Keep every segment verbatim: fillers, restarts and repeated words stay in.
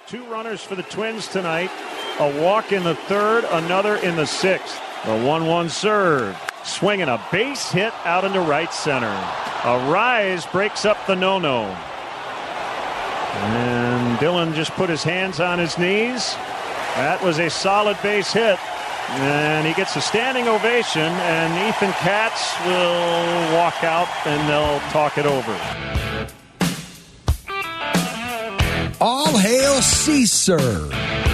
Two runners for the Twins tonight. A walk in the third, another in the sixth. The one one serve. Swinging a base hit out into right center. A rise breaks up the no-no. And Dillon just put his hands on his knees. That was a solid base hit. And he gets a standing ovation, and Ethan Katz will walk out, and they'll talk it over. All hail Caesar.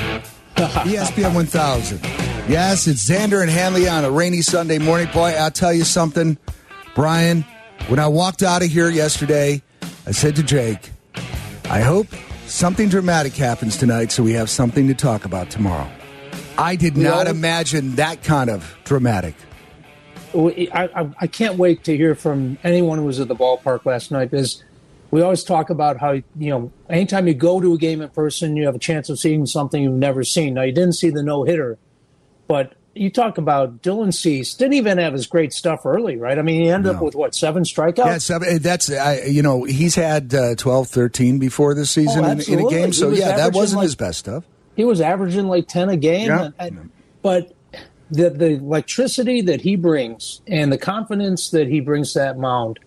E S P N one thousand. Yes, it's Xander and Hanley on a rainy Sunday morning. Boy, I'll tell you something, Brian. When I walked out of here yesterday, I said to Jake, I hope something dramatic happens tonight so we have something to talk about tomorrow. I did not no. imagine that kind of dramatic. I, I, I can't wait to hear from anyone who was at the ballpark last night, because we always talk about how, you know, anytime you go to a game in person, you have a chance of seeing something you've never seen. Now, you didn't see the no-hitter, but you talk about Dylan Cease didn't even have his great stuff early, right? I mean, he ended no. up with, what, seven strikeouts? Yeah, seven, that's, uh, you know, he's had uh, twelve, therteen before this season oh, in, in a game. So, yeah, that wasn't like, his best stuff. He was averaging like ten a game. Yeah. And, and, but the, the electricity that he brings and the confidence that he brings to that mound,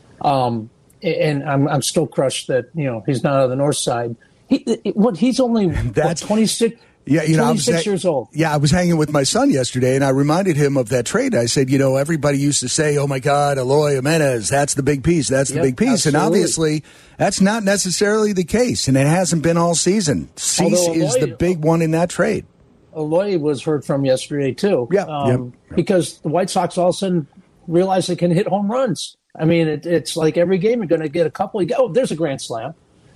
um, and I'm I'm still crushed that, you know, he's not on the north side. He what he's only That's what, twenty-six, yeah, you know, twenty-six I was, years old. Yeah, I was hanging with my son yesterday, and I reminded him of that trade. I said, you know, everybody used to say, "Oh my God, Eloy Jimenez, that's the big piece, that's the Yep, big piece," absolutely. and obviously that's not necessarily the case, and it hasn't been all season. Cease Although is Eloy- the big one in that trade. Eloy was heard from yesterday too. Yeah, um, yep, yep. Because the White Sox all of a sudden realize they can hit home runs. I mean, it, it's like every game you're going to get a couple. You go, oh, there's a grand slam.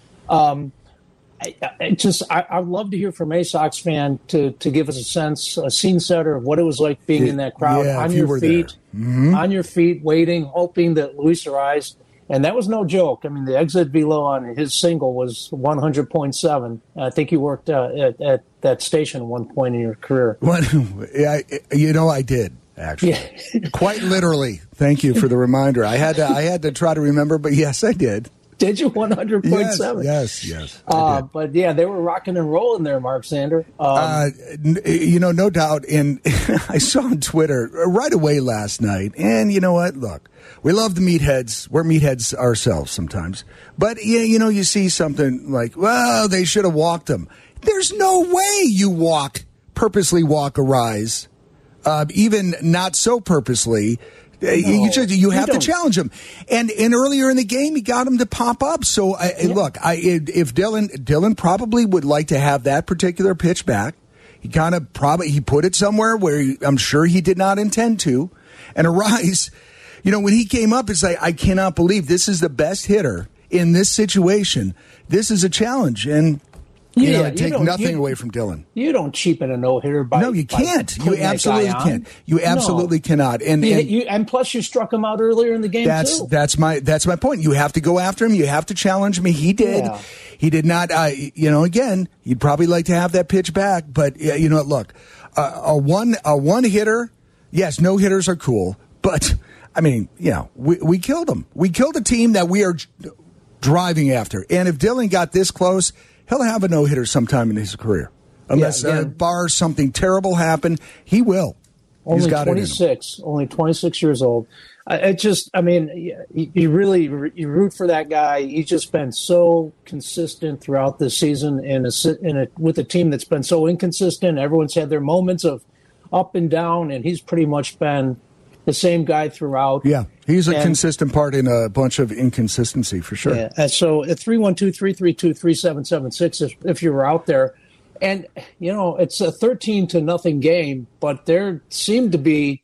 Um, I, I just, I, I'd love to hear from a Sox fan to to give us a sense, a scene setter of what it was like being It- in that crowd, yeah, on if you your were feet, Mhm. on your feet, waiting, hoping that Luis Ariz, and that was no joke. I mean, the exit velo on his single was one hundred point seven. I think you worked uh, at, at that station at one point in your career. What, yeah, you know, I did. Actually, Yeah. quite literally. Thank you for the reminder. I had to, I had to try to remember, but yes, I did. Did you one hundred point seven? Yes, yes, yes. Uh, but yeah, they were rocking and rolling there, Mark Sander. Um, Uh, n- you know, no doubt. And I saw on Twitter right away last night. And you know what? Look, we love the meatheads. We're meatheads ourselves sometimes. But you, you know, you see something like, well, they should have walked him. There's no way you walk purposely walk Ariz, uh, even not so purposely. No, you just you have to challenge him, and and earlier in the game he got him to pop up. So I, yeah. look, I if Dillon Dillon probably would like to have that particular pitch back. He kind of probably he put it somewhere where he, I'm sure he did not intend to. And Ariz, you know, when he came up, it's like I cannot believe this is the best hitter in this situation. This is a challenge, and. You yeah, know, take you nothing you, away from Dillon. You don't cheapen a no-hitter by No, you can't. You absolutely can't. You absolutely no. cannot. And, you, and, you, and plus, you struck him out earlier in the game, that's, too. That's my that's my point. You have to go after him. You have to challenge him. He did. Yeah. He did not. Uh, you know, again, you'd probably like to have that pitch back. But, uh, you know, look, uh, a one a one hitter, yes, no hitters are cool. But, I mean, you know, we, we killed him. We killed a team that we are driving after. And if Dillon got this close, he'll have a no-hitter sometime in his career. Unless, yeah, uh, bar something terrible happen, he will. Only He's got twenty-six, only twenty-six years old. Uh, it just, I mean, you, you really you root for that guy. He's just been so consistent throughout the season in a, in a, with a team that's been so inconsistent. Everyone's had their moments of up and down, and he's pretty much been the same guy throughout. Yeah, he's a and, consistent part in a bunch of inconsistency for sure. Yeah, and so at three one two, three three two, three seven seven six, if, if you were out there. And, you know, it's a thirteen to nothing game, but there seemed to be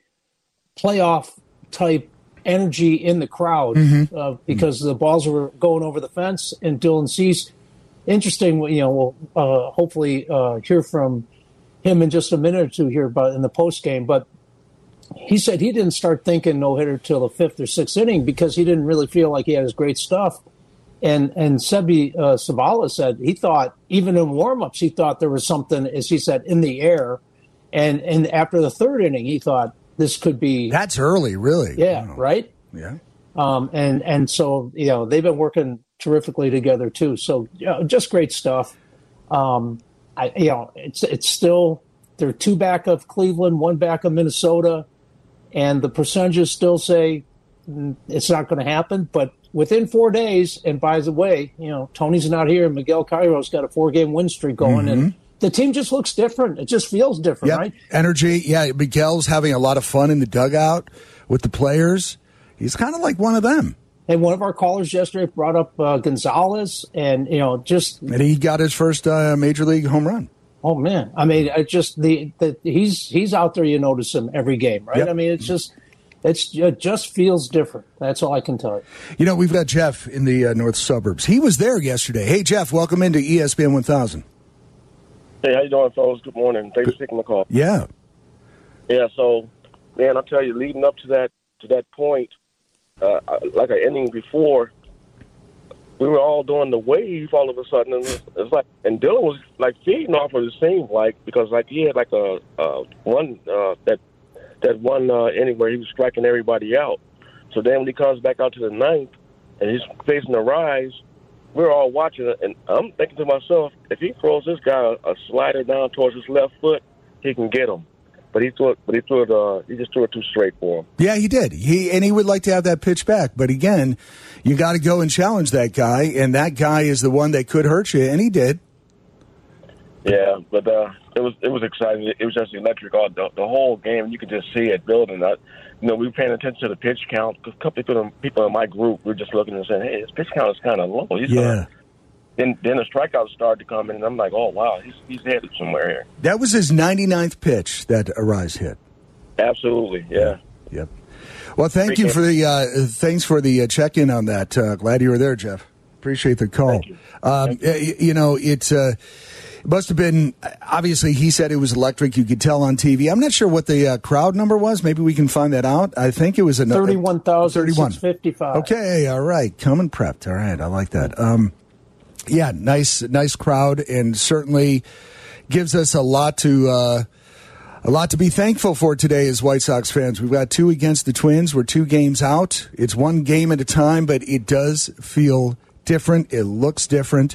playoff-type energy in the crowd mm-hmm. uh, because mm-hmm. the balls were going over the fence. And Dylan Cease, interesting, you know, we'll uh, hopefully uh, hear from him in just a minute or two here about in the postgame, but he said he didn't start thinking no-hitter till the fifth or sixth inning because he didn't really feel like he had his great stuff. And and Sebi uh, Zavala said he thought, even in warm-ups, he thought there was something, as he said, in the air. And and after the third inning, he thought this could be... That's early, really. Yeah, wow. right? Yeah. Um, and, and so, you know, they've been working terrifically together, too. So, you know, just great stuff. Um, I, you know, it's it's still there are two back of Cleveland, one back of Minnesota, and the percentages still say mm, it's not going to happen. But within four days, and by the way, you know, Tony's not here. Miguel Cairo's got a four-game win streak going, mm-hmm. and the team just looks different. It just feels different, yep. right? Energy, yeah. Miguel's having a lot of fun in the dugout with the players. He's kind of like one of them. And one of our callers yesterday brought up uh, Gonzalez, and you know, just and he got his first uh, major league home run. Oh man, I mean, I just the, the he's he's out there. You notice him every game, right? Yep. I mean, it's just it's it just feels different. That's all I can tell you. You know, we've got Jeff in the uh, north suburbs. He was there yesterday. Hey, Jeff, welcome into E S P N one thousand. Hey, how you doing, fellas? Good morning. Thanks for taking my call. Yeah, yeah. So, man, I'll tell you, leading up to that to that point. Uh, like an inning before, we were all doing the wave all of a sudden, and it's, it's like, and Dylan was like feeding off of the scene, like because like he had like a uh, one uh, that that one uh, inning where he was striking everybody out. So then when he comes back out to the ninth and he's facing the rise, we're all watching it, and I'm thinking to myself, if he throws this guy a, a slider down towards his left foot, he can get him. But he threw it. But he threw it. Uh, he just threw it too straight for him. Yeah, he did. He and he would like to have that pitch back. But again, you got to go and challenge that guy, and that guy is the one that could hurt you, and he did. Yeah, but uh, it was it was exciting. It was just electric all the, the whole game. You could just see it building. I, you know, we were paying attention to the pitch count. A couple people, people in my group were just looking and saying, "Hey, his pitch count is kind of low." He's yeah. Gonna, Then, then the strikeouts started to come in, and I'm like, oh, wow, he's he's headed somewhere here. That was his ninety-ninth pitch that Arise hit. Absolutely, yeah. Yep. Well, thank you for the uh, thanks for the uh, check-in on that. Uh, glad you were there, Jeff. Appreciate the call. Thank you. Um, Thank you. you know, it's uh, it must have been, obviously, he said it was electric. You could tell on T V. I'm not sure what the uh, crowd number was. Maybe we can find that out. I think it was a thirty-one thousand six hundred fifty-five. Okay, all right. Coming prepped. All right, I like that. Um, yeah, nice, nice crowd, and certainly gives us a lot to uh, a lot to be thankful for today as White Sox fans. We've got two against the Twins. We're two games out. It's one game at a time, but it does feel different. It looks different.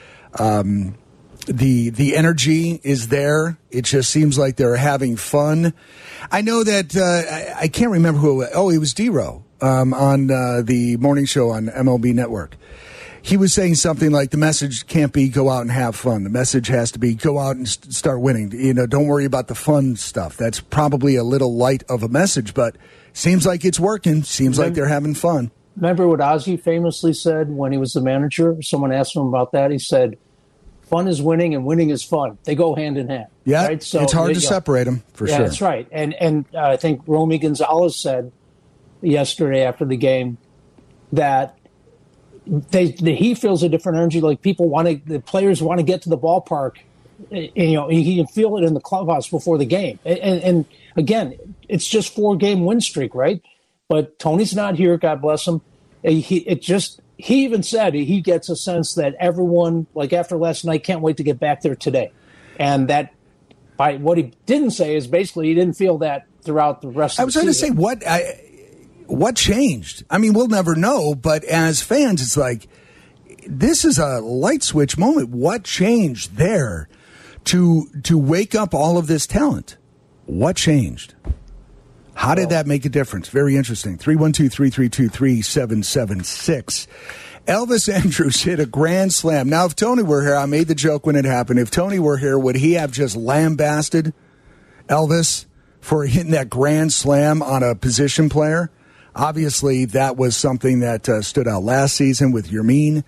Um, the the energy is there. It just seems like they're having fun. I know that uh, I, I can't remember who. Oh, it was D-Row um, on uh, the morning show on M L B Network. He was saying something like the message can't be go out and have fun. The message has to be go out and st- start winning. You know, don't worry about the fun stuff. That's probably a little light of a message, but seems like it's working. Seems like they're having fun. Remember what Ozzie famously said when he was the manager? Someone asked him about that. He said, fun is winning and winning is fun. They go hand in hand. Yeah, right? So it's hard they, to you know, separate them, for yeah, sure. That's right. And, and uh, I think Romy Gonzalez said yesterday after the game that They, the, he feels a different energy. Like people want to, the players want to get to the ballpark. And, you know, he can feel it in the clubhouse before the game. And, and, and again, it's just four game win streak, right? But Tony's not here. God bless him. He, it just, he even said he gets a sense that everyone, like after last night, can't wait to get back there today. And that, by what he didn't say is basically he didn't feel that throughout the rest I of the season. was going to say what I. What changed? I mean, we'll never know, but as fans, it's like, this is a light switch moment. What changed there to to wake up all of this talent? What changed? How did that make a difference? Very interesting. three one two, three three two, three seven seven six. Elvis Andrus hit a grand slam. Now, if Tony were here, I made the joke when it happened. If Tony were here, would he have just lambasted Elvis for hitting that grand slam on a position player? Obviously, that was something that uh, stood out last season with Yermin.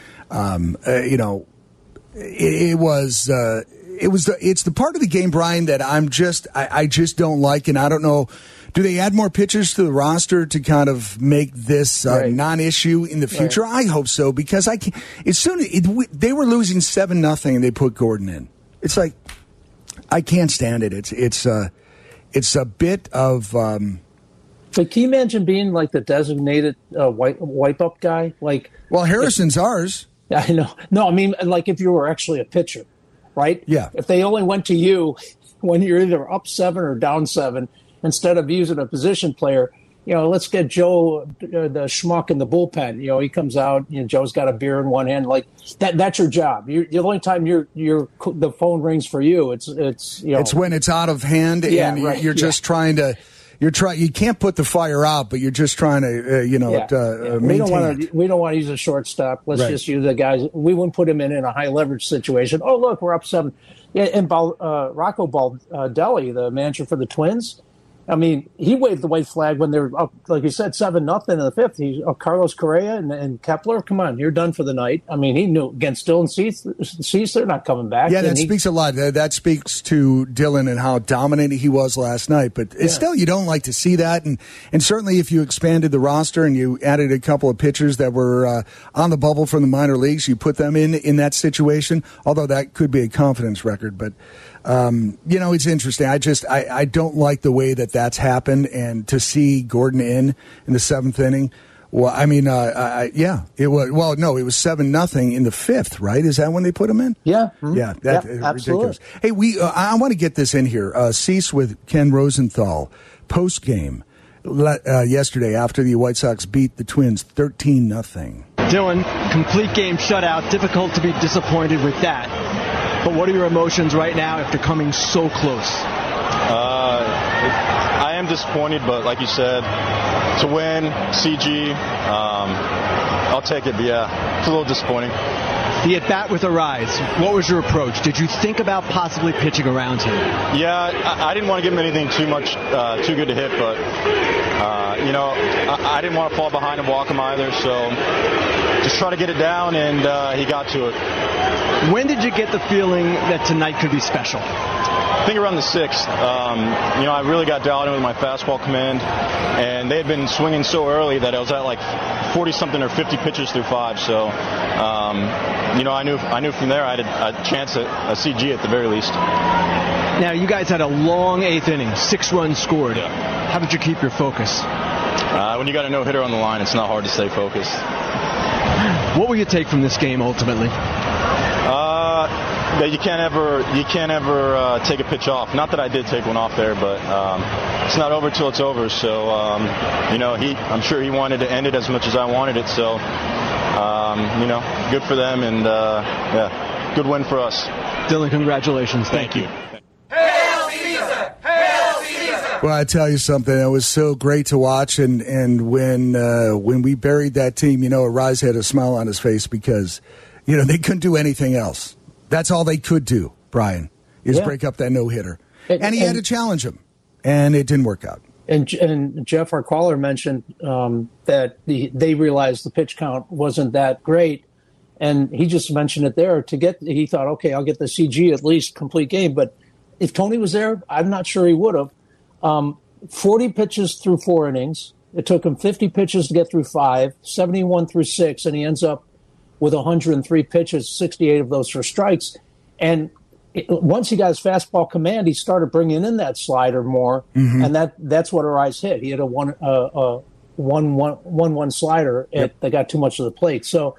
Um, uh, you know, it, it was uh, it was the, it's the part of the game, Brian, that I'm just I, I just don't like, and I don't know. Do they add more pitchers to the roster to kind of make this uh, right. non-issue in the future? Right. I hope so, because I can, as soon as it, they were losing seven nothing, and they put Gordon in. It's like I can't stand it. It's it's uh, it's a bit of. Um, But can you imagine being like the designated uh, wipe, wipe up guy? Like, well, Harrison's if, ours. I know. No, I mean, like if you were actually a pitcher, right? Yeah. If they only went to you when you're either up seven or down seven, instead of using a position player, you know, let's get Joe, uh, the schmuck in the bullpen. You know, he comes out, you know, Joe's got a beer in one hand. Like that, that's your job. You're, the only time you're, you're, the phone rings for you, it's, it's, you know. It's when it's out of hand yeah, and right, you're just yeah. trying to, you're trying, you can't put the fire out, but you're just trying to, uh, you know, yeah, uh, yeah. we don't want to, to, we don't want to use a shortstop. Let's right. just use the guys. We wouldn't put him in, in a high leverage situation. Oh, look, we're up seven. Yeah. And Bal, uh, Rocco Baldelli, the manager for the Twins, I mean, he waved the white flag when they were up, like you said, seven nothing in the fifth. He, uh, Carlos Correa and, and Kepler, come on, you're done for the night. I mean, he knew against Dylan Cease, Cease they're not coming back. Yeah, that he, speaks a lot. That, that speaks to Dylan and how dominant he was last night. But it's yeah. still, you don't like to see that. And, and certainly if you expanded the roster and you added a couple of pitchers that were uh, on the bubble from the minor leagues, you put them in in that situation, although that could be a confidence record. But Um, you know, it's interesting. I just, I, I don't like the way that that's happened. And to see Gordon in in the seventh inning, well, I mean, uh, I, yeah, it was, well, no, it was seven nothing in the fifth, right? Is that when they put him in? Yeah. Mm-hmm. Yeah, that's yeah, ridiculous. absolutely. Hey, we, uh, I want to get this in here. Uh, Cease with Ken Rosenthal, post game uh, yesterday after the White Sox beat the Twins thirteen nothing. Dylan, complete game shutout. Difficult to be disappointed with that. But what are your emotions right now after coming so close? Uh, it, I am disappointed, but like you said, to win, C G, um, I'll take it. But yeah, it's a little disappointing. The at-bat with Arise, what was your approach? Did you think about possibly pitching around him? Yeah, I, I didn't want to give him anything too much, uh, too good to hit, but, uh, you know, I, I didn't want to fall behind and walk him either, so just try to get it down, and uh, he got to it. When did you get the feeling that tonight could be special? I think around the sixth. Um, you know, I really got dialed in with my fastball command, and they had been swinging so early that I was at like forty-something or fifty pitches through five. So, um, you know, I knew I knew from there I had a, a chance at a C G at the very least. Now, you guys had a long eighth inning, six runs scored. Yeah. How did you keep your focus? Uh, when you got a no-hitter on the line, it's not hard to stay focused. What will you take from this game ultimately? Uh, that you can't ever you can't ever uh, take a pitch off. Not that I did take one off there, but um, it's not over till it's over. So um, you know, he I'm sure he wanted to end it as much as I wanted it. So um, you know, good for them, and uh, yeah, good win for us. Dylan, congratulations. Thank, Thank you. you. Hail Caesar! Hail Caesar! Well, I tell you something, it was so great to watch, and and when uh, when we buried that team, you know, Arise had a smile on his face because, you know, they couldn't do anything else. That's all they could do, Brian, is yeah. break up that no-hitter. And, and he and, had to challenge him, and it didn't work out. And, and Jeff, our caller, mentioned um, that the, they realized the pitch count wasn't that great, and he just mentioned it there. To get, he thought, okay, I'll get the C G at least complete game. But if Tony was there, I'm not sure he would have. Um, forty pitches through four innings. It took him fifty pitches to get through five, seventy-one through six, and he ends up with one hundred three pitches, sixty-eight of those for strikes. And it, once he got his fastball command, he started bringing in that slider more, mm-hmm. and that that's what Arise hit. He had a one uh, uh, one, one, one, one slider yep. that got too much of the plate. So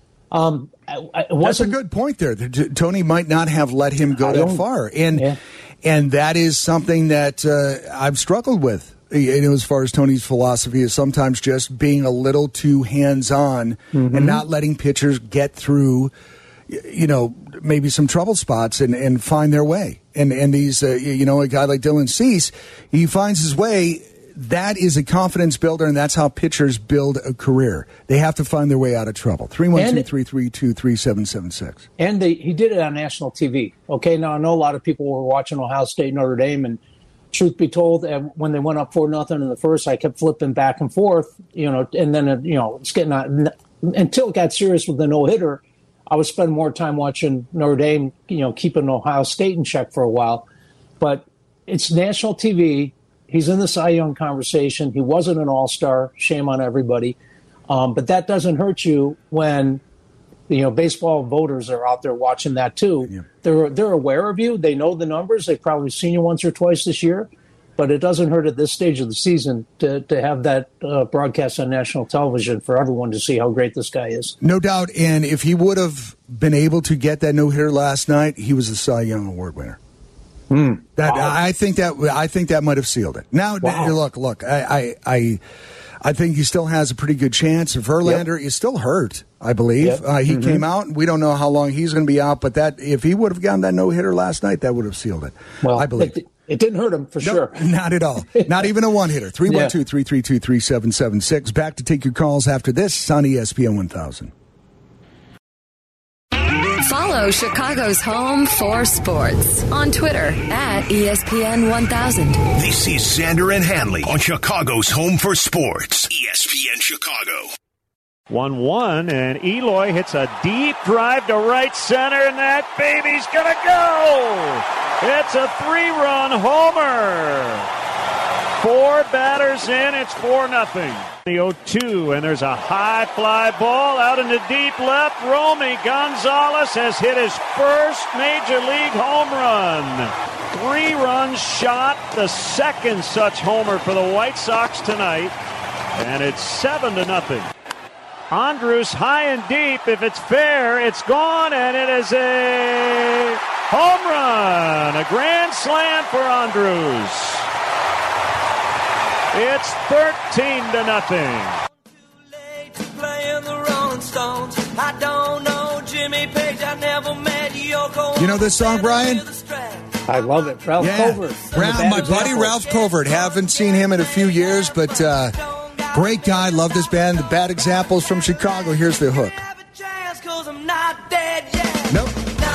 um, it wasn't, that's a good point there. Tony might not have let him go that far, and yeah. and that is something that uh, I've struggled with. You know, as far as Tony's philosophy is sometimes just being a little too hands-on mm-hmm. and not letting pitchers get through, you know, maybe some trouble spots and, and find their way. And and these, uh, you know, a guy like Dylan Cease, he finds his way. That is a confidence builder, and that's how pitchers build a career. They have to find their way out of trouble. three one two, three three two, three seven seven six. And they, he did it on national T V. Okay, now I know a lot of people were watching Ohio State, Notre Dame, and truth be told, when they went up four nothing in the first, I kept flipping back and forth, you know, and then, you know, it's getting on, until it got serious with the no-hitter, I would spend more time watching Notre Dame, you know, keeping Ohio State in check for a while. But it's national T V. He's in the Cy Young conversation. He wasn't an all-star. Shame on everybody. Um, but that doesn't hurt you when, you know, baseball voters are out there watching that too. Yeah. They're they're aware of you. They know the numbers. They've probably seen you once or twice this year. But it doesn't hurt at this stage of the season to, to have that uh, broadcast on national television for everyone to see how great this guy is. No doubt. And if he would have been able to get that no-hitter last night, he was a Cy Young Award winner. Mm. That Wow. I think that I think that might have sealed it. Now, Wow. look, look, I, I, I, I think he still has a pretty good chance. Verlander Yep. is still hurt, I believe. Yep. Uh, he Mm-hmm. came out. We don't know how long he's going to be out, but that if he would have gotten that no hitter last night, that would have sealed it. Well, I believe. It, it didn't hurt him for No, sure. not at all. Not even a one hitter. three one two, three three two, three seven seven six. Back to take your calls after this on E S P N one thousand. Follow Chicago's home for sports on Twitter at E S P N one thousand. This is Sander and Hanley on Chicago's home for sports. E S P N Chicago. one one, and Eloy hits a deep drive to right center, and that baby's going to go. It's a three-run homer. Four batters in, it's four nothing. The oh two, and there's a high fly ball out into deep left. Romy Gonzalez has hit his first major league home run. Three-run shot, the second such homer for the White Sox tonight, and it's seven to nothing. Andrus high and deep. If it's fair, it's gone, and it is a home run. A grand slam for Andrus. It's thirteen to nothing. You know this song, Brian? I love it. Ralph Yeah. Covert. Ralph, my buddy Ralph Covert. Haven't seen him in a few years, but uh, great guy. Love this band. The Bad Examples from Chicago. Here's the hook. Nope.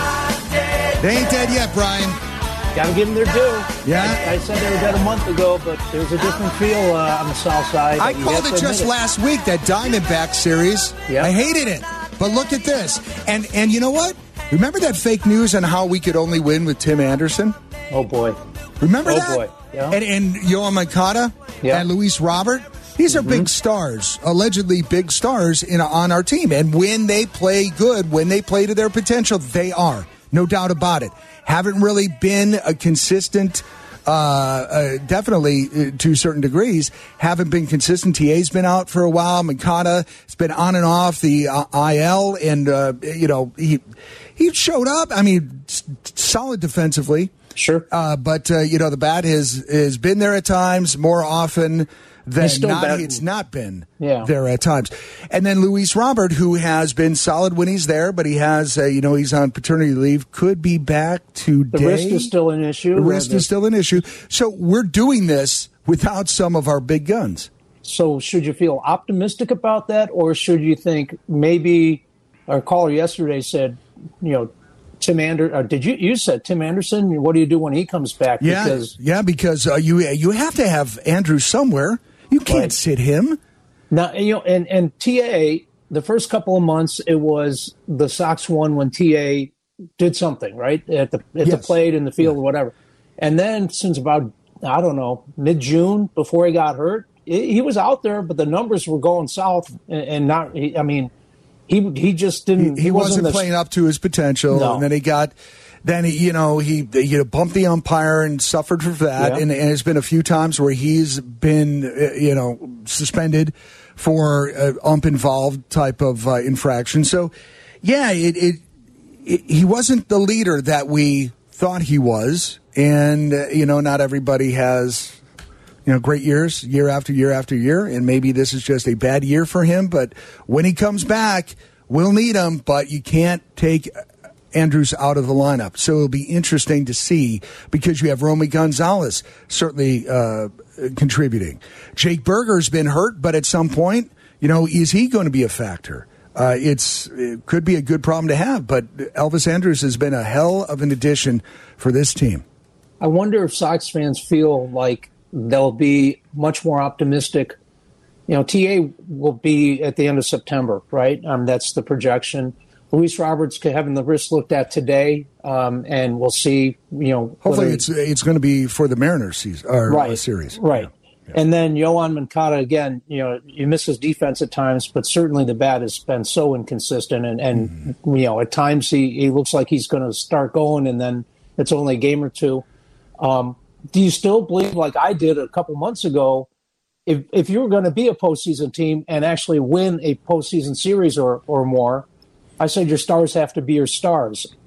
They ain't dead yet, Brian. Got to give them their due. Yeah. I, I said they were dead a month ago, but there's a different feel uh, on the south side. I You called have it to just admit it. last week, that Diamondback series. Yeah. I hated it. But look at this. And and you know what? Remember that fake news on how we could only win with Tim Anderson? Oh, boy. Remember Oh, that? boy. Yeah. And, and Yohan Moncada Yeah. and Luis Robert. These are Mm-hmm. big stars, allegedly big stars in on our team. And when they play good, when they play to their potential, they are. No doubt about it. Haven't really been a consistent, uh, uh, definitely uh, to certain degrees, haven't been consistent. T A's been out for a while. Moncada has been on and off the uh, I L, and, uh, you know, he he showed up. I mean, s- solid defensively. Sure. Uh, but, uh, you know, the bat has, has been there at times more often than He's still not. batting. It's not been Yeah. there at times. And then Luis Robert, who has been solid when he's there, but he has, uh, you know, he's on paternity leave, could be back today. The wrist is still an issue. The wrist Uh, is still an issue. So we're doing this without some of our big guns. So should you feel optimistic about that, or should you think maybe our caller yesterday said, you know, Tim Anderson, or did you, you said Tim Anderson, what do you do when he comes back? Yeah, Because yeah, because uh, you you have to have Andrew somewhere. You can't Right. sit him. now, you know, and, and T A, the first couple of months, it was the Sox won when T A did something, right? At the, at the Yes. plate, in the field, or whatever. And then since about, I don't know, mid-June, before he got hurt, he he was out there, but the numbers were going south and, and not, he, I mean, he he just didn't, He, he wasn't, the- playing up to his potential, No. and then he got, then he, you know, he you know bumped the umpire and suffered for that, Yeah. and, and it's been a few times where he's been, uh, you know, suspended for uh, ump involved type of uh, infraction. So, yeah, it, it, it he wasn't the leader that we thought he was, and uh, you know, not everybody has. You know, great years, year after year after year, and maybe this is just a bad year for him. But when he comes back, we'll need him. But you can't take Andrews out of the lineup, so it'll be interesting to see because you have Romy Gonzalez certainly uh, contributing. Jake Berger's been hurt, but at some point, you know, is he going to be a factor? Uh, it's it could be a good problem to have, but Elvis Andrus has been a hell of an addition for this team. I wonder if Sox fans feel like they'll be much more optimistic. You know, T A will be at the end of September, right? Um, that's the projection. Luis Roberts having the wrist looked at today, um, and we'll see. You know, Hopefully, whether- it's it's going to be for the Mariners season or uh, right, series, right? Yeah. And then Yohan Moncada again. You know, you miss his defense at times, but certainly the bat has been so inconsistent, and, and mm-hmm. you know, at times he, he looks like he's going to start going, and then it's only a game or two. Um, do you still believe, like I did a couple months ago, if if you were going to be a postseason team and actually win a postseason series or or more, I said your stars have to be your stars.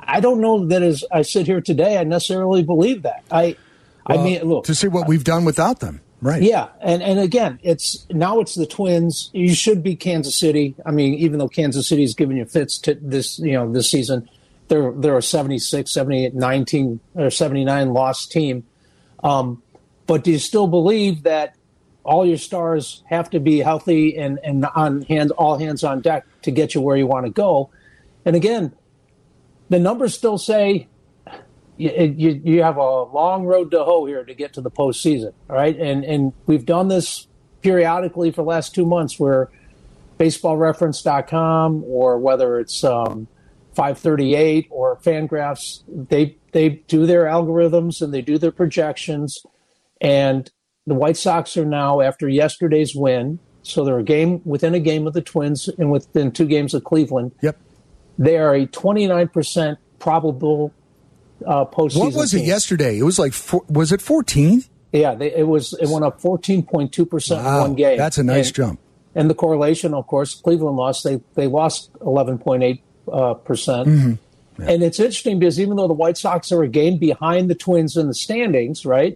I don't know that as I sit here today, I necessarily believe that. I, well, I mean, look. To see what we've done without them. Right. Yeah. And, and again, it's now it's the Twins. You should be Kansas City. I mean, even though Kansas City is giving you fits to this, you know, this season, they're, they're a seventy-six, seventy-eight, nineteen or seventy-nine loss team. Um, but do you still believe that all your stars have to be healthy and, and on hand, all hands on deck to get you where you want to go? And again, the numbers still say you, you, you have a long road to hoe here to get to the postseason, all right? And and we've done this periodically for the last two months where baseball reference dot com or whether it's um, five thirty-eight or Fangraphs, they, they do their algorithms and they do their projections. And the White Sox are now, after yesterday's win, so they're a game within a game of the Twins and within two games of Cleveland. Yep. They are a twenty-nine percent probable uh, postseason. What was it team. yesterday? It was like, four, was it fourteen? Yeah, they, it was. It went up fourteen point two percent Wow, in one game. That's a nice and, jump. And the correlation, of course, Cleveland lost. They they lost eleven point eight uh, percent. Mm-hmm. Yeah. And it's interesting because even though the White Sox are a game behind the Twins in the standings, right?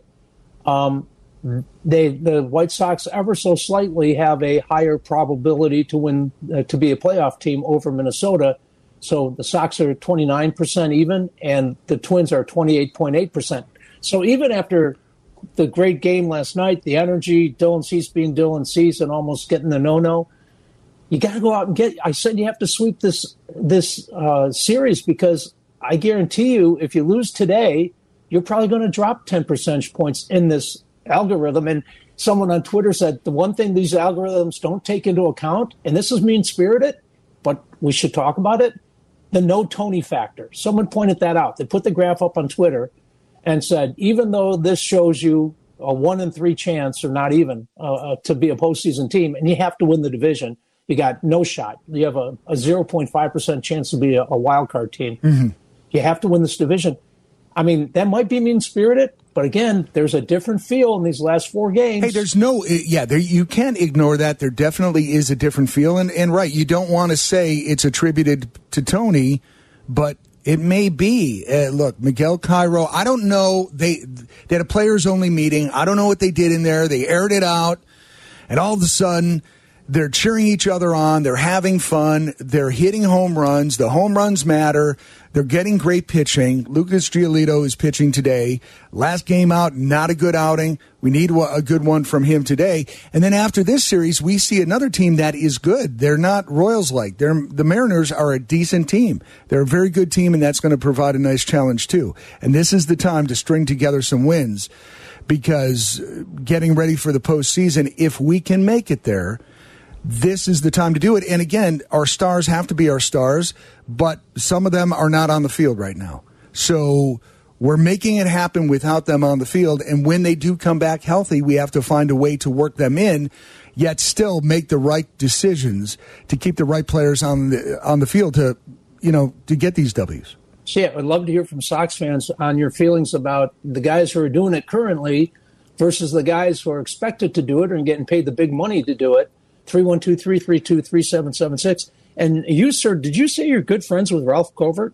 Um, they the White Sox ever so slightly have a higher probability to win uh, to be a playoff team over Minnesota. So the Sox are twenty-nine percent even, and the Twins are twenty-eight point eight percent. So even after the great game last night, the energy, Dylan Cease being Dylan Cease and almost getting the no-no, you got to go out and get. I said you have to sweep this this uh, series because I guarantee you, if you lose today, you're probably going to drop ten percentage points in this algorithm. And someone on Twitter said the one thing these algorithms don't take into account, and this is mean-spirited, but we should talk about it, the no Tony factor. Someone pointed that out. They put the graph up on Twitter and said, even though this shows you a one in three chance or not even uh, uh, to be a postseason team, and you have to win the division, you got no shot. You have a, a zero point five percent chance to be a, a wild card team. Mm-hmm. You have to win this division. I mean, that might be mean-spirited, but again, there's a different feel in these last four games. Hey, there's no, yeah, there, you can't ignore that. There definitely is a different feel. And, and right, you don't want to say it's attributed to Tony, but it may be. Uh, look, Miguel Cairo, I don't know. They, they had a players-only meeting. I don't know what they did in there. They aired it out, and all of a sudden, they're cheering each other on. They're having fun. They're hitting home runs. The home runs matter. They're getting great pitching. Lucas Giolito is pitching today. Last game out, not a good outing. We need a good one from him today. And then after this series, we see another team that is good. They're not Royals-like. They're, the Mariners are a decent team. They're a very good team, and that's going to provide a nice challenge too. And this is the time to string together some wins because getting ready for the postseason, if we can make it there, this is the time to do it. And again, our stars have to be our stars, but some of them are not on the field right now. So we're making it happen without them on the field. And when they do come back healthy, we have to find a way to work them in, yet still make the right decisions to keep the right players on the on the field to, you know, to get these W's. Yeah, I'd love to hear from Sox fans on your feelings about the guys who are doing it currently versus the guys who are expected to do it and getting paid the big money to do it. three one two, three three two, three seven seven six. And you, sir, did you say you're good friends with Ralph Covert?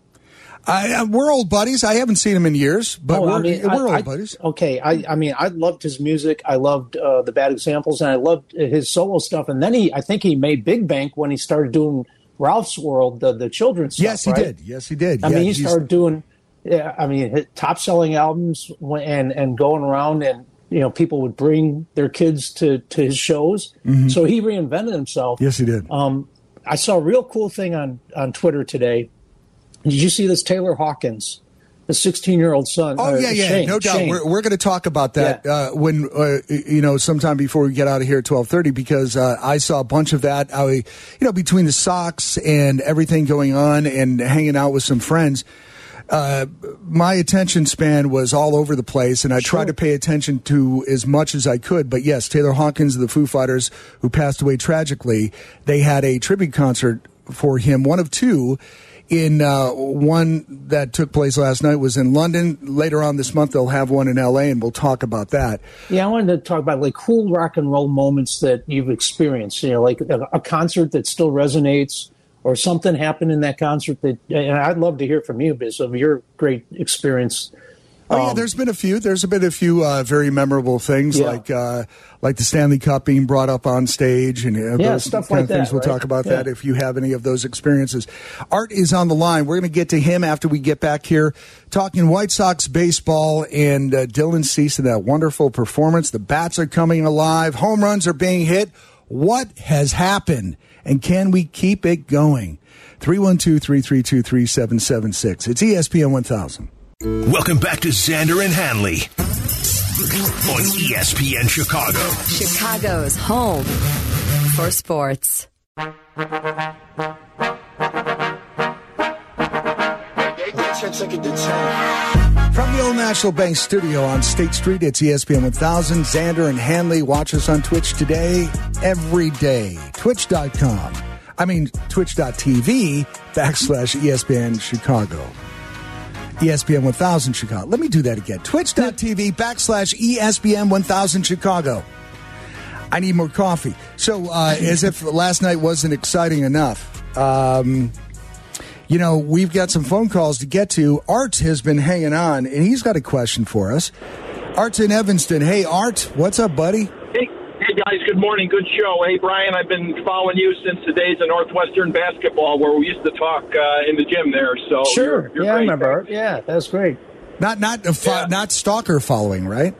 I, uh, we're old buddies. I haven't seen him in years, but oh, we're, I mean, we're I, old I, buddies. Okay, I, I mean, I loved his music. I loved uh, the Bad Examples, and I loved his solo stuff. And then he, I think he made Big Bank when he started doing Ralph's World, the, the children's stuff. Yes, he right? did. Yes, he did. I yeah, mean, he he's... started doing, yeah, I mean, top-selling albums and, and going around and, you know, people would bring their kids to, to his shows. Mm-hmm. So he reinvented himself. Yes, he did. Um, I saw a real cool thing on, on Twitter today. Did you see this Taylor Hawkins, the sixteen-year-old son? Oh, uh, yeah, yeah, Shane, no doubt. Shane. We're, we're going to talk about that yeah. uh, when, uh, you know, sometime before we get out of here at twelve thirty because uh, I saw a bunch of that, I, you know, between the Sox and everything going on and hanging out with some friends. Uh, my attention span was all over the place, and I sure. tried to pay attention to as much as I could. But yes, Taylor Hawkins of the Foo Fighters, who passed away tragically, they had a tribute concert for him, one of two. In uh, one that took place last night was in London. Later on this month, they'll have one in L A, and we'll talk about that. Yeah, I wanted to talk about like cool rock and roll moments that you've experienced. You know, like a, a concert that still resonates, or something happened in that concert that, and I'd love to hear from you because of your great experience. Oh, yeah, there's been a few. There's been a few uh, very memorable things, yeah. like uh, like the Stanley Cup being brought up on stage, and uh, yeah, those stuff kind like of things. that, We'll right? talk about yeah. that if you have any of those experiences. Art is on the line. We're going to get to him after we get back here, talking White Sox baseball and uh, Dylan Cease and that wonderful performance. The bats are coming alive. Home runs are being hit. What has happened, and can we keep it going? three one two, three three two, three seven seven six. It's E S P N one thousand. Welcome back to Xander and Hanley on E S P N Chicago. Chicago's home for sports. From the Old National Bank studio on State Street, it's E S P N one thousand. Xander and Hanley. Watch us on Twitch today, every day. Twitch dot com. I mean, twitch dot t v backslash E S P N Chicago. E S P N one thousand Chicago. Let me do that again. twitch dot t v backslash E S P N one thousand Chicago. I need more coffee. So, uh, as if last night wasn't exciting enough, um, you know, we've got some phone calls to get to. Art has been hanging on, and he's got a question for us. Art's in Evanston. Hey, Art, what's up, buddy? Hey. Hey, guys, good morning. Good show. Hey, Brian, I've been following you since the days of Northwestern basketball where we used to talk uh, in the gym there. So Sure. You're, you're yeah, great. I remember. Yeah, that's great. Not not uh, fo- yeah. not stalker following, right?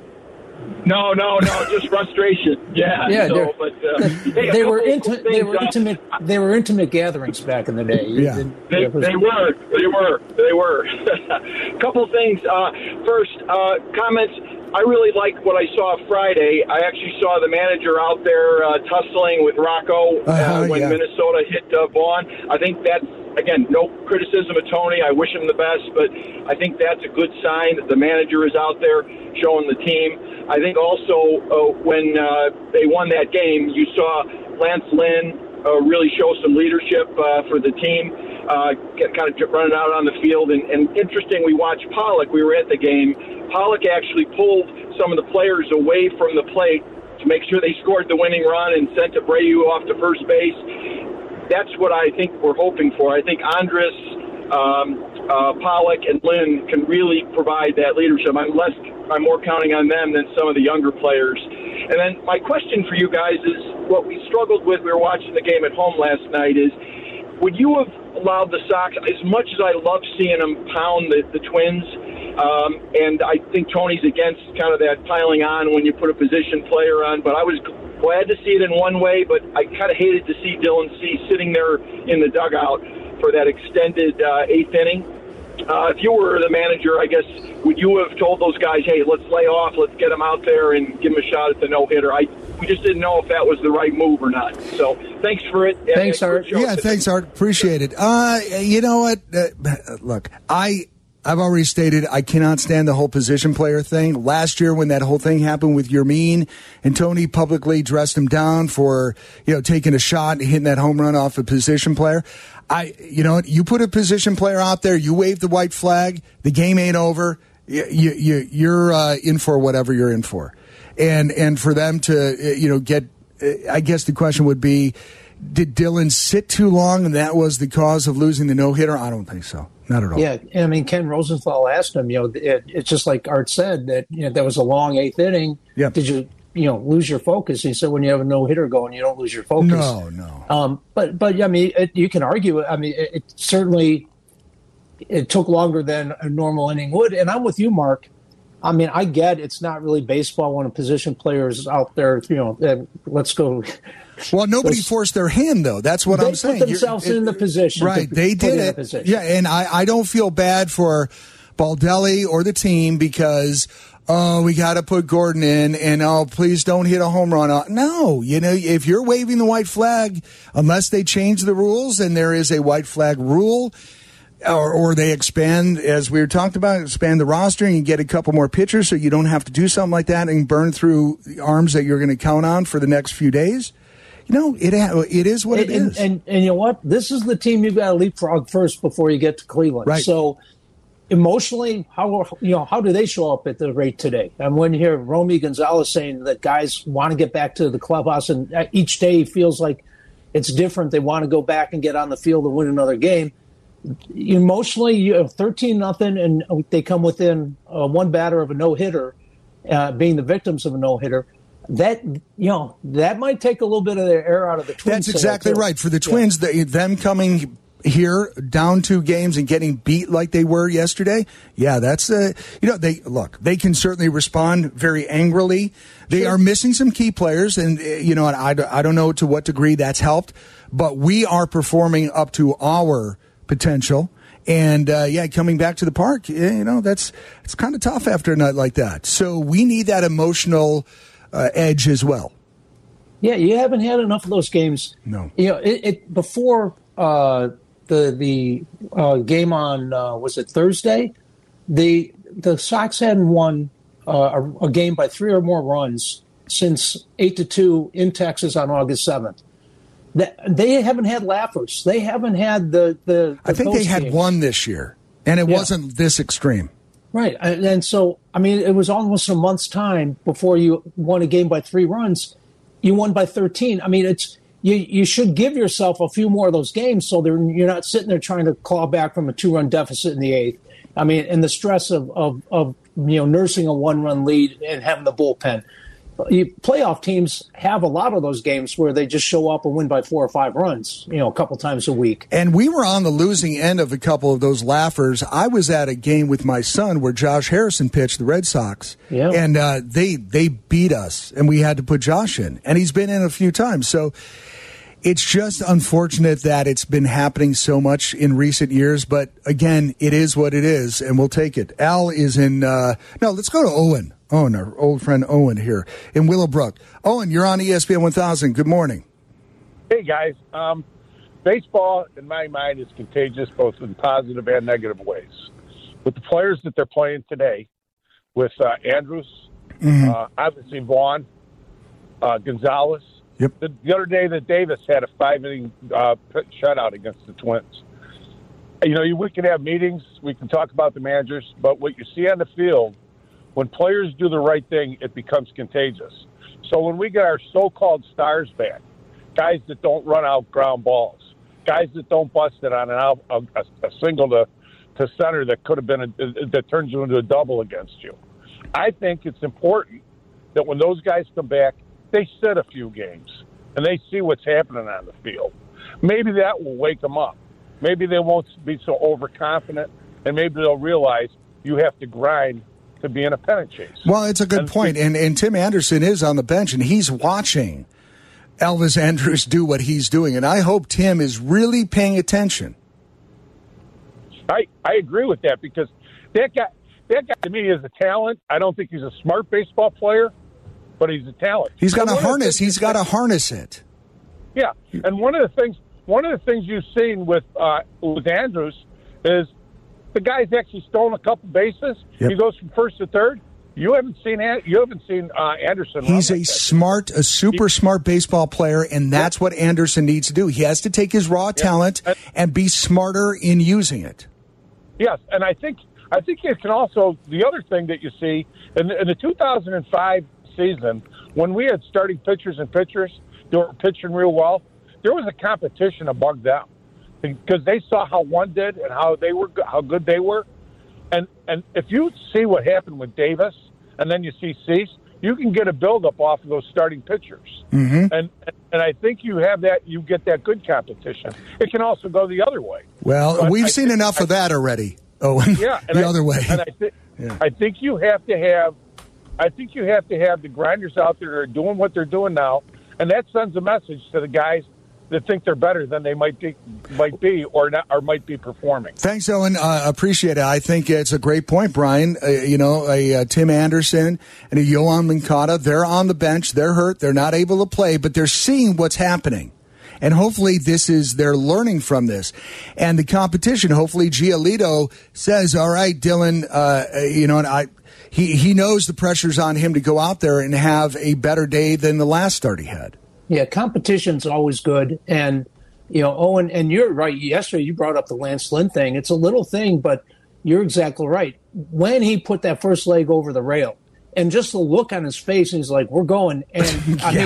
No, no, no, just frustration. Yeah. Yeah, so, but, uh, hey, they were inti- things, they were uh, intimate they were intimate gatherings back in the day. Yeah. They, was, they were. They were. They were. Couple things. Uh, first, uh, comments. I really liked what I saw Friday. I actually saw the manager out there uh, tussling with Rocco uh, uh-huh, when yeah. Minnesota hit uh, Vaughn. I think that's, again, no criticism of Tony. I wish him the best, but I think that's a good sign that the manager is out there showing the team. I think also uh, when uh, they won that game, you saw Lance Lynn uh, really show some leadership uh, for the team. Uh, kind of running out on the field. And, and interesting, we watched Pollock. We were at the game. Pollock actually pulled some of the players away from the plate to make sure they scored the winning run and sent Abreu off to first base. That's what I think we're hoping for. I think Andres, um, uh, Pollock, and Lynn can really provide that leadership. I'm less, I'm more counting on them than some of the younger players. And then my question for you guys is what we struggled with. We were watching the game at home last night. Is would you have allowed the Sox, as much as I love seeing them pound the, the Twins, um, and I think Tony's against kind of that piling on when you put a position player on, but I was glad to see it in one way, but I kind of hated to see Dylan Cease sitting there in the dugout for that extended uh, eighth inning. Uh, if you were the manager, I guess, would you have told those guys, hey, let's lay off, let's get them out there and give them a shot at the no-hitter? I We just didn't know if that was the right move or not. So thanks for it. Thanks, Art. Yeah, thanks, Art. Appreciate it. Uh, you know what? Uh, look, I... I've already stated I cannot stand the whole position player thing. Last year when that whole thing happened with Yermin and Tony publicly dressed him down for, you know, taking a shot and hitting that home run off a position player. I, you know, you put a position player out there, you wave the white flag, the game ain't over. You, you, you're uh, in for whatever you're in for. And, and for them to, you know, get, I guess the question would be, did Dylan sit too long and that was the cause of losing the no-hitter? I don't think so. Not at all. Yeah, I mean, Ken Rosenthal asked him, you know, it, it's just like Art said, that, you know, that was a long eighth inning. Yep. Did you, you know, lose your focus? He said, when you have a no-hitter going, you don't lose your focus. No, no. Um, but, but I mean, it, you can argue, I mean, it, it certainly, it took longer than a normal inning would. And I'm with you, Mark. I mean, I get it's not really baseball when a position player is out there, you know, uh, let's go. Well, nobody forced their hand, though. That's what they I'm saying. They put themselves You're, in the position. Right, to they did put it. Yeah, and I, I don't feel bad for Baldelli or the team because, oh, we got to put Gordon in, and, oh, please don't hit a home run. No, you know, if you're waving the white flag, unless they change the rules and there is a white flag rule, Or, or they expand, as we were talking about, expand the roster and you get a couple more pitchers so you don't have to do something like that and burn through arms that you're going to count on for the next few days. You know, it it is what and, it is. And, and, and you know what? This is the team you've got to leapfrog first before you get to Cleveland. Right. So emotionally, how you know how do they show up at the rate today? And when you hear Romy Gonzalez saying that guys want to get back to the clubhouse and each day feels like it's different. They want to go back and get on the field and win another game. Emotionally, you have thirteen nothing, and they come within uh, one batter of a no hitter, uh, being the victims of a no hitter. That you know that might take a little bit of the air out of the Twins. That's exactly right for the Twins. Yeah. They, them coming here down two games and getting beat like they were yesterday. Yeah, that's uh, you know they look. They can certainly respond very angrily. They sure. are missing some key players, and uh, you know I, I don't know to what degree that's helped, but we are performing up to our potential. And, uh, yeah, coming back to the park, you know, that's it's kind of tough after a night like that. So we need that emotional uh, edge as well. Yeah, you haven't had enough of those games. No. You know, it, it before uh, the the uh, game on, uh, was it Thursday? The, the Sox hadn't won uh, a, a game by three or more runs since eight to two in Texas on August seventh. They haven't had laughers. They haven't had the the. the I think they had games. one this year, and it yeah. wasn't this extreme. Right, and so I mean, it was almost a month's time before you won a game by three runs. You won by thirteen. I mean, it's you. You should give yourself a few more of those games so they're, you're not sitting there trying to claw back from a two-run deficit in the eighth. I mean, and the stress of of, of you know nursing a one-run lead and having the bullpen. You, playoff teams have a lot of those games where they just show up and win by four or five runs, you know, a couple times a week. And we were on the losing end of a couple of those laughers. I was at a game with my son where Josh Harrison pitched the Red Sox, yeah. and uh, they they beat us, and we had to put Josh in, and he's been in a few times. So it's just unfortunate that it's been happening so much in recent years. But again, it is what it is, and we'll take it. Al is in. Uh, no, let's go to Owen. Owen, our old friend Owen here in Willowbrook. Owen, you're on E S P N one thousand. Good morning. Hey, guys. Um, baseball, in my mind, is contagious both in positive and negative ways. With the players that they're playing today, with uh, Andrus, mm-hmm. uh, obviously Vaughn, uh, Gonzalez. Yep. The, the other day that Davis had a five-inning uh, shutout against the Twins. You know, we can have meetings. We can talk about the managers. But what you see on the field, when players do the right thing, it becomes contagious. So when we get our so-called stars back, guys that don't run out ground balls, guys that don't bust it on an out, a, a single to, to center that could have been a, that turns you into a double against you, I think it's important that when those guys come back, they sit a few games and they see what's happening on the field. Maybe that will wake them up. Maybe they won't be so overconfident, and maybe they'll realize you have to grind to be in a pennant chase. Well, it's a good and, point. And, and Tim Anderson is on the bench, and he's watching Elvis Andrus do what he's doing. And I hope Tim is really paying attention. I, I agree with that, because that guy, that guy to me is a talent. I don't think he's a smart baseball player, but he's a talent. He's got a harness. He's got to harness it. Yeah, and one of the things one of the things you've seen with uh, with Andrus is the guy's actually stolen a couple bases. Yep. He goes from first to third. You haven't seen you haven't seen uh, Anderson. He's a like smart, a super smart baseball player, and that's yep. what Anderson needs to do. He has to take his raw yep. talent and, and be smarter in using it. Yes, and I think I think it can also the other thing that you see in the, in the two thousand five season when we had starting pitchers and pitchers that were pitching real well, there was a competition among them, because they saw how one did and how they were, how good they were, and and if you see what happened with Davis, and then you see Cease, you can get a buildup off of those starting pitchers, mm-hmm. and and I think you have that, you get that good competition. It can also go the other way. Well, but we've I seen think, enough I, of that already. Oh, yeah, the I, other way. And I, th- yeah. I think you have to have, I think you have to have the grinders out there that are doing what they're doing now, and that sends a message to the guys that think they're better than they might be, might be, or not, or might be performing. Thanks, Owen. Uh, appreciate it. I think it's a great point, Brian. Uh, you know, a, a Tim Anderson and a Yoan Moncada, they're on the bench. They're hurt. They're not able to play, but they're seeing what's happening. And hopefully this is, they're learning from this. And the competition, hopefully Giolito says, all right, Dylan, uh, you know, and I, he, he knows the pressure's on him to go out there and have a better day than the last start he had. Yeah, competition's always good. And, you know, Owen, and you're right. Yesterday you brought up the Lance Lynn thing. It's a little thing, but you're exactly right. When he put that first leg over the rail and just the look on his face, and he's like, we're going. And I yes. mean,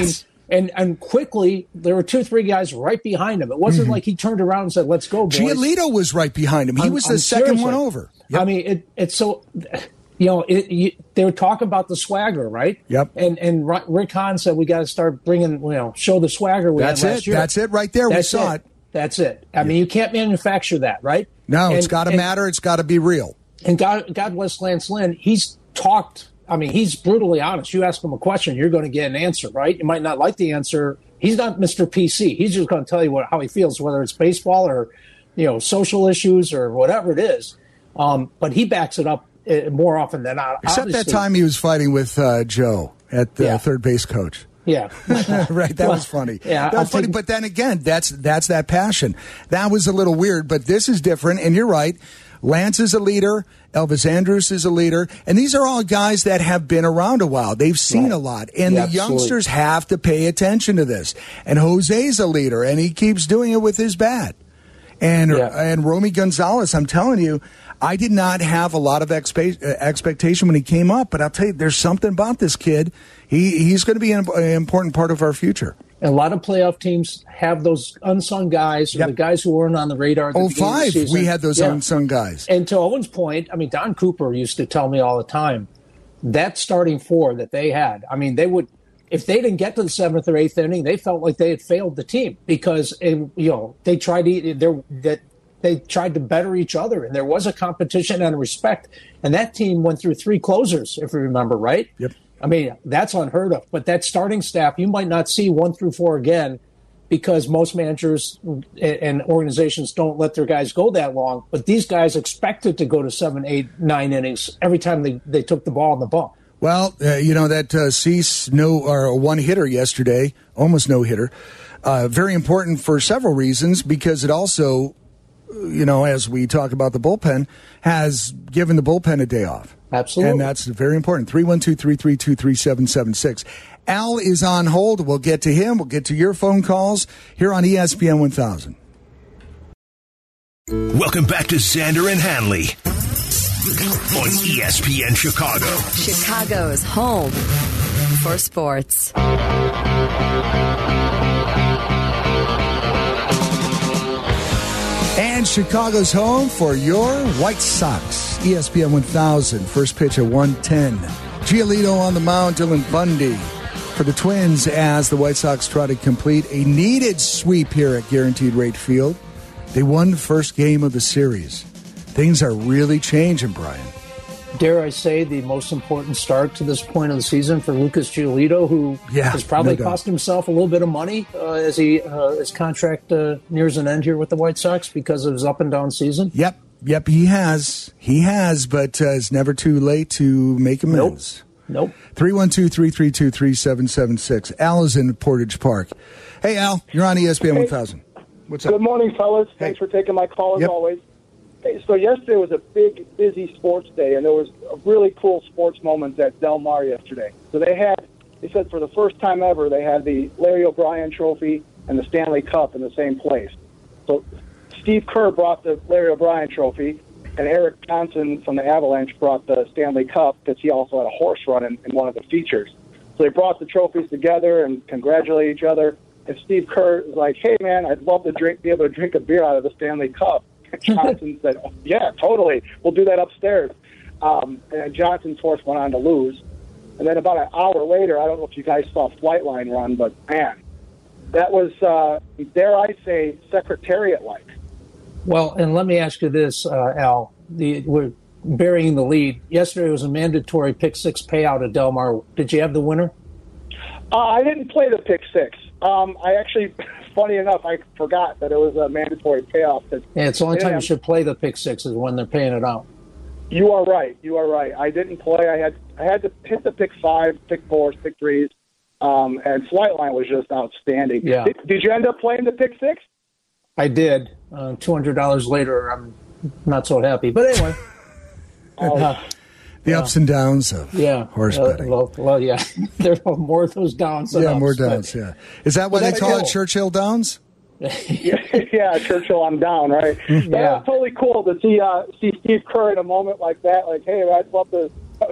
And and quickly, there were two, three guys right behind him. It wasn't mm-hmm. like he turned around and said, let's go, boys. Giolito was right behind him. He I'm, was the I'm second seriously. one over. Yep. I mean, it, it's so, you know, it, you, they were talking about the swagger, right? Yep. And and Rick Hahn said, we got to start bringing, you know, show the swagger we That's had last it. year. That's it right there. That's we saw it. it. That's it. I yeah. mean, you can't manufacture that, right? No, and, it's got to matter. It's got to be real. And God, God bless Lance Lynn. He's talked. I mean, he's brutally honest. You ask him a question, you're going to get an answer, right? You might not like the answer. He's not Mister P C. He's just going to tell you what, how he feels, whether it's baseball or, you know, social issues or whatever it is. Um, but he backs it up uh, more often than not. Except Obviously. that time he was fighting with uh, Joe at the Yeah. third base coach. Yeah. Right. That Well, was funny. yeah, that was I'll funny. take- But then again, that's that's that passion. That was a little weird, but this is different. And you're right. Lance is a leader. Elvis Andrus is a leader. And these are all guys that have been around a while. They've seen Right. a lot. And Yeah, the absolutely. youngsters have to pay attention to this. And Jose's a leader, and he keeps doing it with his bat. And Yeah. and Romy Gonzalez, I'm telling you, I did not have a lot of expe- uh, expectation when he came up, but I'll tell you, there's something about this kid. He he's going to be an, an important part of our future. A lot of playoff teams have those unsung guys, or Yep. the guys who weren't on the radar. At the Oh, beginning of the five, season. we had those Yeah. unsung guys. And to Owen's point, I mean, Don Cooper used to tell me all the time that starting four that they had. I mean, they would, if they didn't get to the seventh or eighth inning, they felt like they had failed the team because it, you know they tried to they that they tried to better each other, and there was a competition and a respect. And that team went through three closers, if you remember, right? Yep. I mean, that's unheard of. But that starting staff, you might not see one through four again because most managers and organizations don't let their guys go that long. But these guys expected to go to seven, eight, nine innings every time they, they took the ball in the ball. Well, uh, you know, that uh, Cease no or one hitter yesterday, almost no hitter, uh, very important for several reasons because it also, you know, as we talk about the bullpen, has given the bullpen a day off. Absolutely. And that's very important. three one two, three three two, three seven seven six. Al is on hold. We'll get to him. We'll get to your phone calls here on E S P N one thousand. Welcome back to Xander and Hanley on E S P N Chicago. Chicago's home for sports. And Chicago's home for your White Sox. E S P N one thousand. First pitch at one ten. Giolito on the mound. Dylan Bundy for the Twins as the White Sox try to complete a needed sweep here at Guaranteed Rate Field. They won the first game of the series. Things are really changing, Brian. Dare I say the most important start to this point of the season for Lucas Giolito, who Yeah, has probably no doubt. cost himself a little bit of money uh, as he uh, his contract uh, nears an end here with the White Sox because of his up and down season. Yep, yep, he has. He has, but uh, it's never too late to make amends. Nope. three one two, three three two, three seven seven six. Al is in Portage Park. Hey, Al, you're on E S P N one thousand. What's up? Good morning, fellas. Thanks for taking my call as Yep. always. Hey, so yesterday was a big, busy sports day, and there was a really cool sports moments at Del Mar yesterday. So they had, they said for the first time ever, they had the Larry O'Brien Trophy and the Stanley Cup in the same place. So Steve Kerr brought the Larry O'Brien Trophy, and Eric Johnson from the Avalanche brought the Stanley Cup because he also had a horse run in, in one of the features. So they brought the trophies together and congratulate each other. And Steve Kerr was like, "Hey, man, I'd love to drink, be able to drink a beer out of the Stanley Cup." Johnson said, oh, "Yeah, totally. We'll do that upstairs." Um, and Johnson's horse went on to lose. And then about an hour later, I don't know if you guys saw Flightline run, but man, that was, uh, dare I say, Secretariat-like. Well, and let me ask you this, uh, Al. The, we're burying the lead. Yesterday was a mandatory pick six payout at Del Mar. Did you have the winner? Uh, I didn't play the pick six. Um, I actually, funny enough, I forgot that it was a mandatory payoff. Yeah, it's the only time Yeah. you should play the pick six is when they're paying it out. You are right. You are right. I didn't play. I had I had to hit the pick five, pick fours, pick threes, um, and Flightline was just outstanding. Yeah. Did, did you end up playing the pick six? I did. Uh, two hundred dollars later, I'm not so happy. But anyway. uh, The yeah. ups and downs of yeah. horse uh, betting. Well, well, yeah. There are more of those downs than Yeah, uh, ups, more but- downs, yeah. Is that why But they that's call it cool. Churchill Downs? yeah, yeah, Churchill, I'm down, right? That Yeah. was totally cool to see uh, see Steve Kerr in a moment like that. Like, hey, I'd love to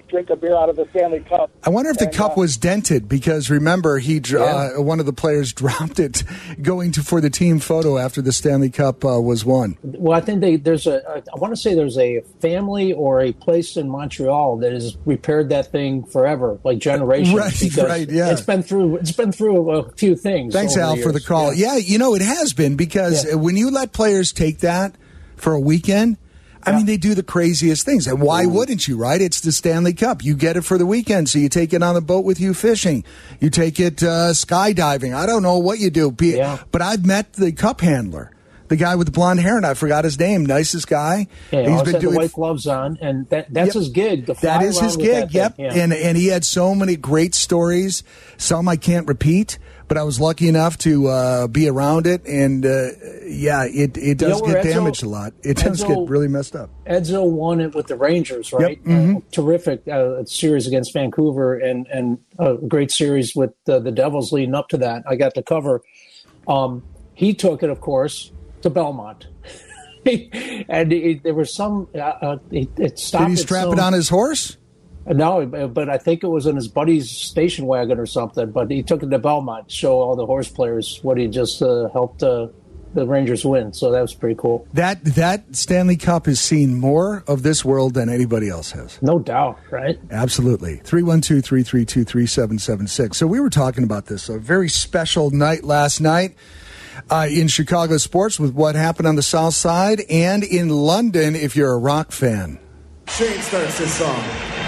drink a beer out of the Stanley Cup. I wonder if the and, cup uh, was dented because remember he uh, Yeah. one of the players dropped it going to for the team photo after the Stanley Cup uh, was won. Well, I think they, there's a. I want to say there's a family or a place in Montreal that has repaired that thing forever, like generations. Right, because right, yeah. It's been through. It's been through a few things. Thanks, over Al, the for the years. call. Yeah. you know, it has been because Yeah. when you let players take that for a weekend, I mean, they do the craziest things. And why wouldn't you, right? It's the Stanley Cup. You get it for the weekend, so you take it on the boat with you fishing. You take it uh, skydiving. I don't know what you do. Be- Yeah. But I've met the cup handler, the guy with the blonde hair, and I forgot his name. Nicest guy. Yeah, he always had the white gloves on, and that, that's Yep. his gig. To fly That is around his with gig, that thing. yep. Yeah. And and he had so many great stories, some I can't repeat, but I was lucky enough to uh, be around it. And, uh, yeah, it, it does You know where get Edzo- damaged a lot. It does Edzo- get really messed up. Edzo won it with the Rangers, right? Yep, mhm. Uh, terrific uh, series against Vancouver, and and a great series with uh, the Devils leading up to that. I got to cover. Um, he took it, of course, to Belmont, and it, there was some. Uh, uh, it, it stopped. Did he at strap some- it on his horse? No, but I think it was in his buddy's station wagon or something. But he took it to Belmont to show all the horse players what he just uh, helped uh, the Rangers win. So that was pretty cool. That that Stanley Cup has seen more of this world than anybody else has. No doubt, right? Absolutely. three one two, three three two, three seven seven six. So we were talking about this, a very special night last night uh, in Chicago sports with what happened on the South Side and in London if you're a rock fan. Shane starts this song.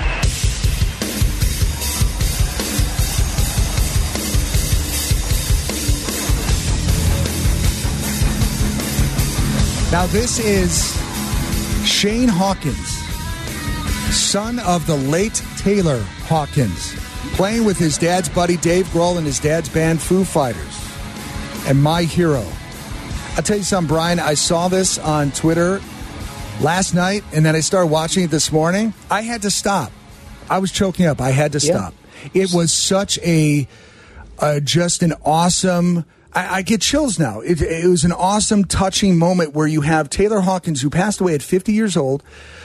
Now, this is Shane Hawkins, son of the late Taylor Hawkins, playing with his dad's buddy Dave Grohl and his dad's band Foo Fighters, and My Hero. I'll tell you something, Brian, I saw this on Twitter last night, and then I started watching it this morning. I had to stop. I was choking up. I had to stop. Yeah. It was such a, uh, just an awesome... I, I get chills now. It, it was an awesome, touching moment where you have Taylor Hawkins, who passed away at fifty years old.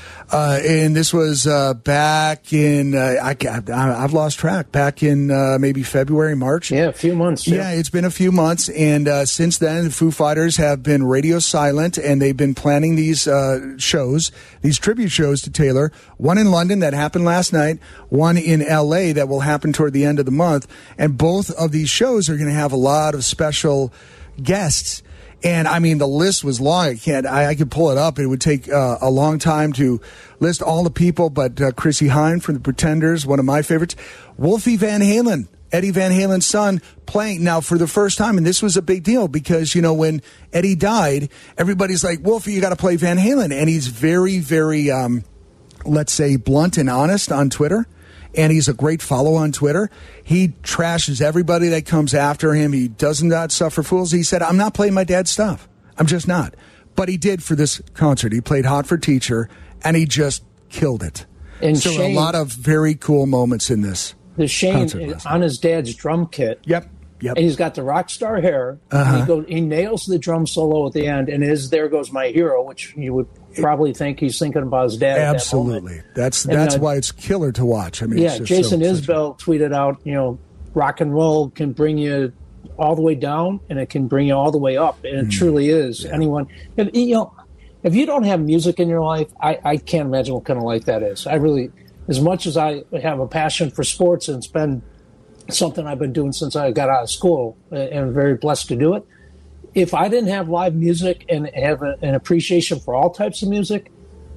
Uh, and this was uh, back in, uh, I, I, I've lost track, back in uh, maybe February, March. Yeah, a few months. Yeah, yeah it's been a few months. And uh, since then, the Foo Fighters have been radio silent, and they've been planning these uh, shows, these tribute shows to Taylor. One in London that happened last night, one in L A that will happen toward the end of the month. And both of these shows are going to have a lot of special guests. And I mean, the list was long. I can't. I, I could pull it up. It would take uh, a long time to list all the people. But uh, Chrissy Hine from the Pretenders, one of my favorites. Wolfie Van Halen, Eddie Van Halen's son, playing now for the first time. And this was a big deal because, you know, when Eddie died, everybody's like, Wolfie, you got to play Van Halen. And he's very, very, um, let's say, blunt and honest on Twitter. And he's a great follow on Twitter. He trashes everybody that comes after him. He does not suffer fools. He said, I'm not playing my dad's stuff. I'm just not. But he did for this concert. He played Hot for Teacher, and he just killed it. And so Shane, a lot of very cool moments in this the Shane concert on his dad's drum kit. Yep. Yep. And he's got the rock star hair. Uh-huh. And he, goes, he nails the drum solo at the end, and his There Goes My Hero, which you would probably think he's thinking about his dad. Absolutely. At that that's and, that's uh, why it's killer to watch. I mean, yeah, it's just Jason so, Isbell tweeted out, you know, rock and roll can bring you all the way down, and it can bring you all the way up, and it mm, truly is. Yeah. Anyone, if, you know, if you don't have music in your life, I, I can't imagine what kind of life that is. I really, as much as I have a passion for sports, and it's been something I've been doing since I got out of school, and I'm very blessed to do it. If I didn't have live music and have a, an appreciation for all types of music,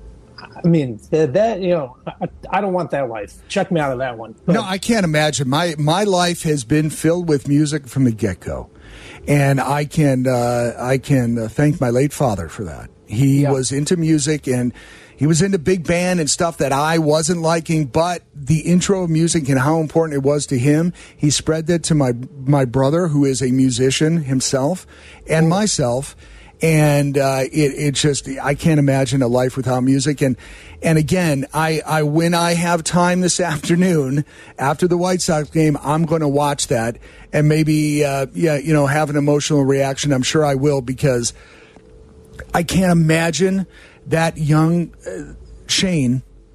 I mean, that, that you know, I, I don't want that life. Check me out of that one. But, no, I can't imagine. My my life has been filled with music from the get-go. And I can uh, I can uh, thank my late father for that. He yeah. was into music, and he was into big band and stuff that I wasn't liking, but the intro of music and how important it was to him, he spread that to my my brother, who is a musician himself, and myself. And uh, it, it just, I can't imagine a life without music. And and again, I, I when I have time this afternoon after the White Sox game, I'm going to watch that and maybe, uh, yeah, you know, have an emotional reaction. I'm sure I will, because I can't imagine that young uh, Shane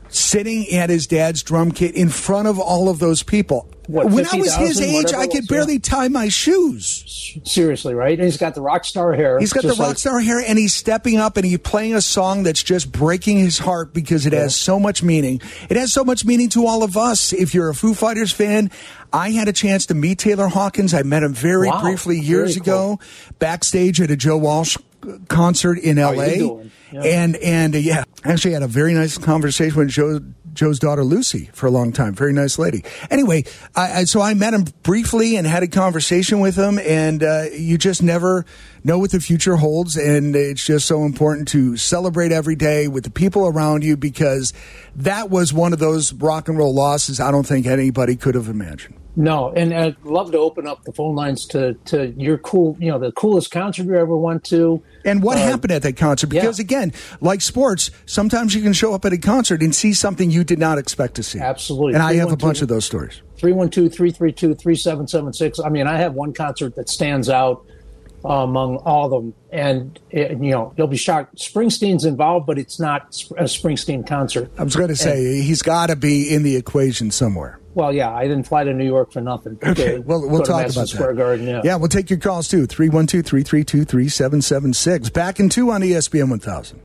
sitting at his dad's drum kit in front of all of those people. What, when I was his age, whatever I it could was, barely yeah. tie my shoes. Seriously, right? And he's got the rock star hair. He's got the just rock like- star hair, and he's stepping up and he's playing a song that's just breaking his heart because it Yeah. has so much meaning. It has so much meaning to all of us. If you're a Foo Fighters fan, I had a chance to meet Taylor Hawkins. I met him very Wow. briefly years Very ago, cool. backstage at a Joe Walsh concert in L A. you doing? Yeah. And and uh, yeah, actually had a very nice conversation with Joe. Joe's daughter Lucy for a long time. Very nice lady. Anyway, I, I, so I met him briefly and had a conversation with him, and uh, you just never know what the future holds, and it's just so important to celebrate every day with the people around you, because that was one of those rock and roll losses I don't think anybody could have imagined. No, and I'd love to open up the phone lines to, to your cool, you know, the coolest concert you ever went to. And what Uh, happened at that concert? Because, yeah. again, like sports, sometimes you can show up at a concert and see something you did not expect to see. Absolutely. And I have a three one two bunch of those stories. three one two, three three two, three seven seven six. I mean, I have one concert that stands out uh, among all of them. And, it, you know, you'll be shocked. Springsteen's involved, but it's not a Springsteen concert. I was going to say, And- he's got to be in the equation somewhere. Well, yeah, I didn't fly to New York for nothing. Okay, To well, go we'll to talk Madison about Square that. Garden, yeah. yeah, we'll take your calls too. three one two, three three two, three seven seven six. Back in two on E S P N one thousand.